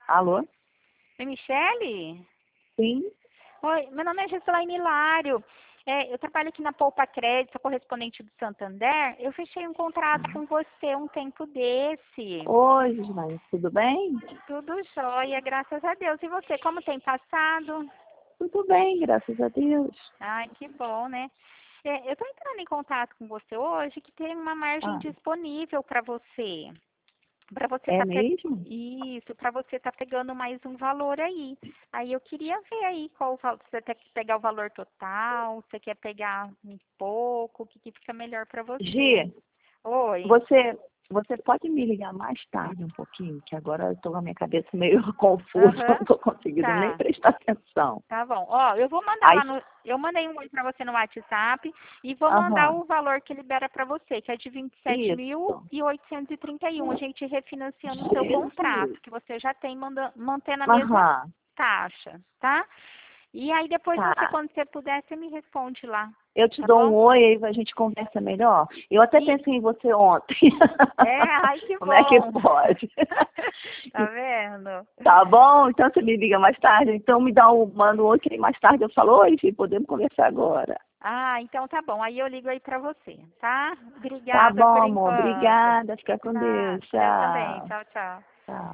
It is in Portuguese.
Alô? Oi, Michele? Sim? Oi, meu nome é Gislaine Hilário. Eu trabalho aqui na Poupa Crédito, sou correspondente do Santander. Eu fechei um contrato com você um tempo desse. Oi, Gislaine, tudo bem? Tudo jóia, graças a Deus. E você, como tem passado? Tudo bem, graças a Deus. Ai, que bom, né? Eu estou entrando em contato com você hoje que tem uma margem Ah, disponível para você. Para você é tá mesmo? Isso, para você tá pegando mais um valor aí. Aí eu queria ver aí qual o valor, você quer pegar o valor total, você quer pegar um pouco, o que que fica melhor para você. Gi, Oi. você pode me ligar mais tarde um pouquinho? Que agora eu estou com a minha cabeça meio confusa, não Aham. estou conseguindo nem Tá. prestar atenção. Tá bom. Ó, eu vou mandar Aí, lá no, eu mandei um oi para você no WhatsApp e vou mandar aham, o valor que libera para você, que é de vinte e sete mil isso. e oitocentos e trinta e um. A gente refinanciando o seu Jesus. contrato, que você já tem mantendo a mesma Aham, taxa, tá? E aí depois você, tá. quando você puder, você me responde lá, Eu te tá dou um bom? oi, aí a gente conversa melhor. Eu até E pensei em você ontem. ai que Como é que bom. pode? Tá vendo? Tá bom? Então você me liga mais tarde. Então manda um oi que aí mais tarde eu falo, oi, filho, podemos conversar agora. Ah, então tá bom. Aí eu ligo aí pra você, tá? Tá Obrigada por bom, amor. enquanto. Obrigada. Fica com Ah, Deus. Deus também. Tchau. Tchau, tchau. Tchau.